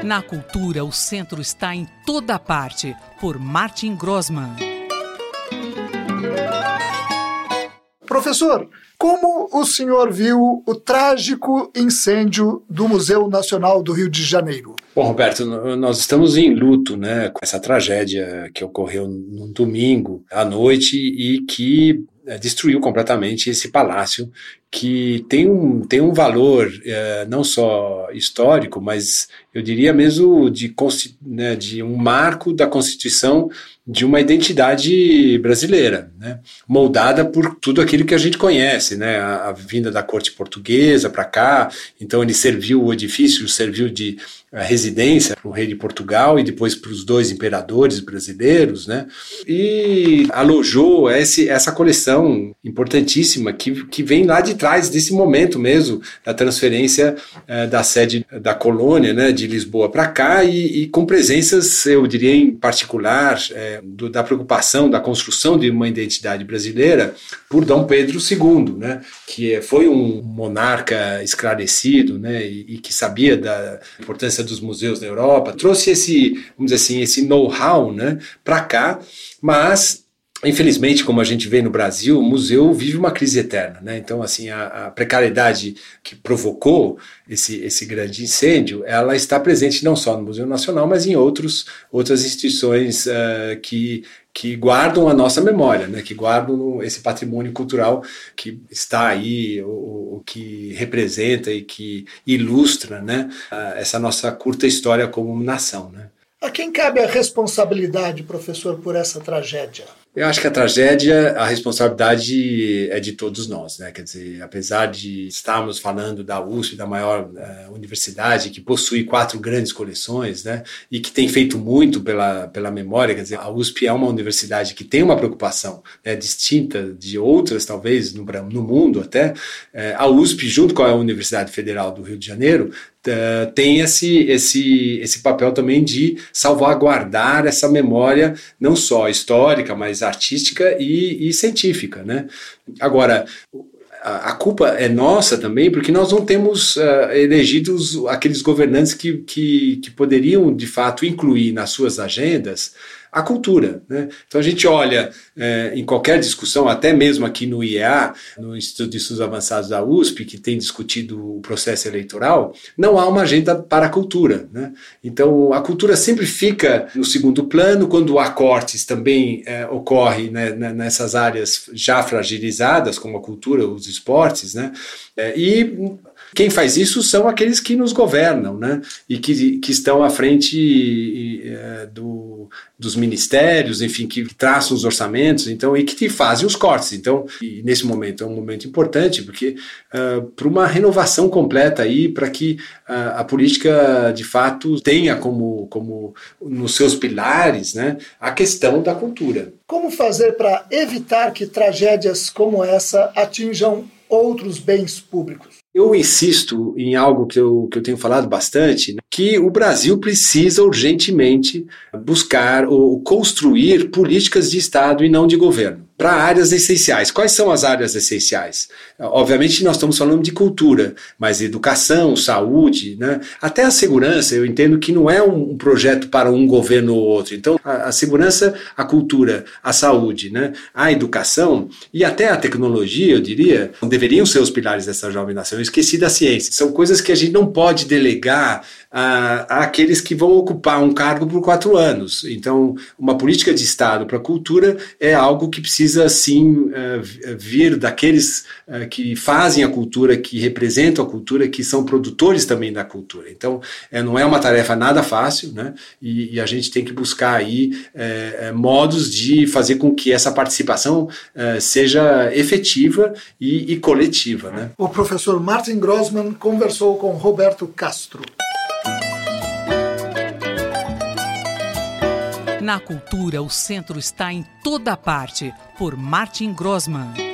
Na cultura, o centro está em toda parte, por Martin Grossmann. Professor, como o senhor viu o trágico incêndio do Museu Nacional do Rio de Janeiro? Bom, Roberto, nós estamos em luto, né, com essa tragédia que ocorreu no domingo à noite e que destruiu completamente esse palácio, que tem um valor não só histórico, mas eu diria mesmo de um marco da constituição de uma identidade brasileira, né, moldada por tudo aquilo que a gente conhece, né, a vinda da corte portuguesa para cá. Então o edifício serviu de residência para o rei de Portugal e depois para os 2 imperadores brasileiros, né, e alojou essa coleção importantíssima que vem lá de trás desse momento mesmo da transferência da sede da colônia, né, de Lisboa para cá e com presenças, eu diria, em particular, da preocupação da construção de uma identidade brasileira por Dom Pedro II, né, que foi um monarca esclarecido, né, e que sabia da importância dos museus na Europa, trouxe esse know-how, né, para cá, mas infelizmente, como a gente vê no Brasil, o museu vive uma crise eterna, né? Então, assim, a precariedade que provocou esse grande incêndio, ela está presente não só no Museu Nacional, mas em outras instituições que guardam a nossa memória, né? Que guardam esse patrimônio cultural que está aí, o que representa e que ilustra, né, essa nossa curta história como nação, né? A quem cabe a responsabilidade, professor, por essa tragédia? Eu acho que a responsabilidade é de todos nós, né? Quer dizer, apesar de estarmos falando da USP, da maior universidade, que possui 4 grandes coleções, né? E que tem feito muito pela memória, quer dizer, a USP é uma universidade que tem uma preocupação, né, distinta de outras, talvez, no mundo até. A USP, junto com a Universidade Federal do Rio de Janeiro, tem esse papel também de salvaguardar essa memória, não só histórica, mas artística e científica, né? Agora, a culpa é nossa também, porque nós não temos elegidos aqueles governantes que poderiam, de fato, incluir nas suas agendas a cultura, né? Então a gente olha em qualquer discussão, até mesmo aqui no IEA, no Instituto de Estudos Avançados da USP, que tem discutido o processo eleitoral, não há uma agenda para a cultura, né? Então a cultura sempre fica no segundo plano, quando há cortes também ocorre, né, nessas áreas já fragilizadas, como a cultura, os esportes, né? E quem faz isso são aqueles que nos governam, né? E que estão à frente dos ministérios, enfim, que traçam os orçamentos, então, e que fazem os cortes. Então, e nesse momento é um momento importante, porque para uma renovação completa aí, para que a política, de fato, tenha como nos seus pilares, né, a questão da cultura. Como fazer para evitar que tragédias como essa atinjam outros bens públicos? Eu insisto em algo que eu tenho falado bastante, né, que o Brasil precisa urgentemente buscar ou construir políticas de Estado e não de governo para áreas essenciais. Quais são as áreas essenciais? Obviamente nós estamos falando de cultura, mas educação, saúde, né? Até a segurança, eu entendo que não é um projeto para um governo ou outro. Então a segurança, a cultura, a saúde, né? A educação e até a tecnologia, eu diria, deveriam ser os pilares dessa jovem nação. Eu esqueci da ciência. São coisas que a gente não pode delegar àqueles que vão ocupar um cargo por 4 anos. Então, uma política de Estado para a cultura é algo que precisa, sim, vir daqueles que fazem a cultura, que representam a cultura, que são produtores também da cultura. Então, não é uma tarefa nada fácil, né? E a gente tem que buscar aí modos de fazer com que essa participação seja efetiva e coletiva, né? O professor Martin Grossmann conversou com Roberto Castro. Na cultura, o centro está em toda parte, por Martin Grossmann.